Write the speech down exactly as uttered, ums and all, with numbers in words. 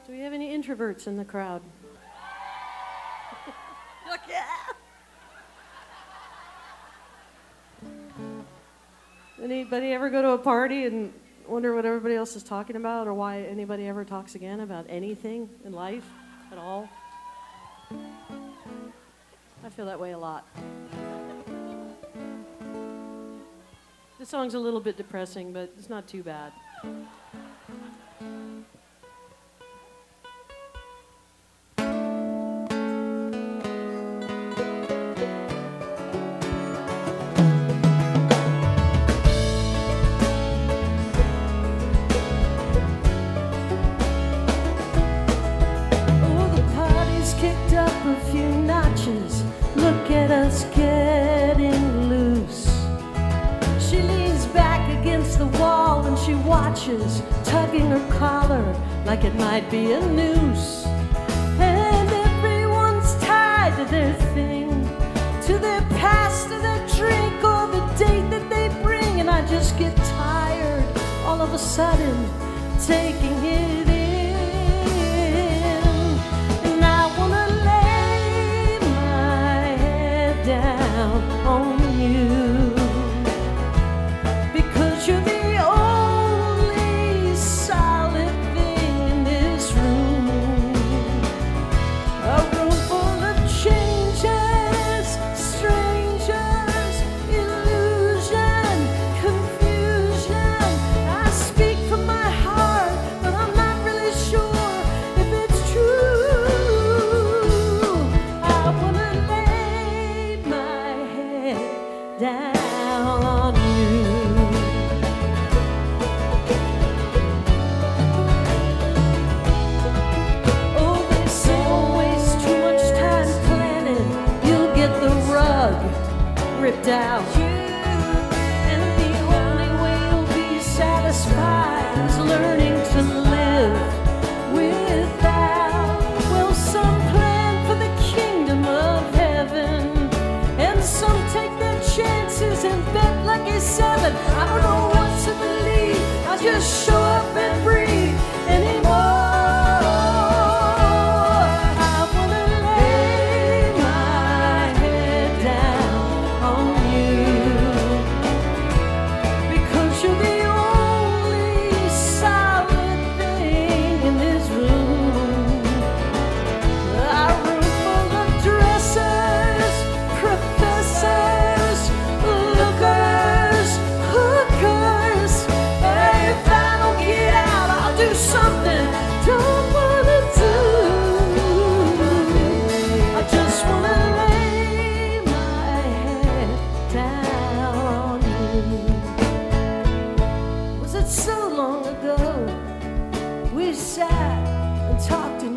Do we have any introverts in the crowd? Look, yeah. Anybody ever go to a party and wonder what everybody else is talking about, or why anybody ever talks again about anything in life at all? I feel that way a lot. This song's a little bit depressing, but it's not too bad. Look at us getting loose. She leans back against the wall and she watches, tugging her collar like it might be a noose. And everyone's tied to their thing, to their past, to their drink, or the date that they bring. And I just get tired all of a sudden taking it in. Down on you, because you're the only solid thing in this room. A room full of changes, strangers, illusion, confusion. I speak from my heart, but I'm not really sure if it's true. I wanna down on you. Oh, they say don't waste too much time planning, you'll get the rug ripped out. And the only way you'll be satisfied is learning to live without. Well, some plan for the kingdom of heaven, and some take their chances and bet lucky seven. I don't know what to believe, I just show up and breathe anymore. I wanna lay my head down on you, because you're the only solid thing in this room. A room full of dressers, professors, lookers, hookers. If I don't get out, I'll do something don't wanna do. I just wanna lay my head down on you. Was it so long ago we sat and talked in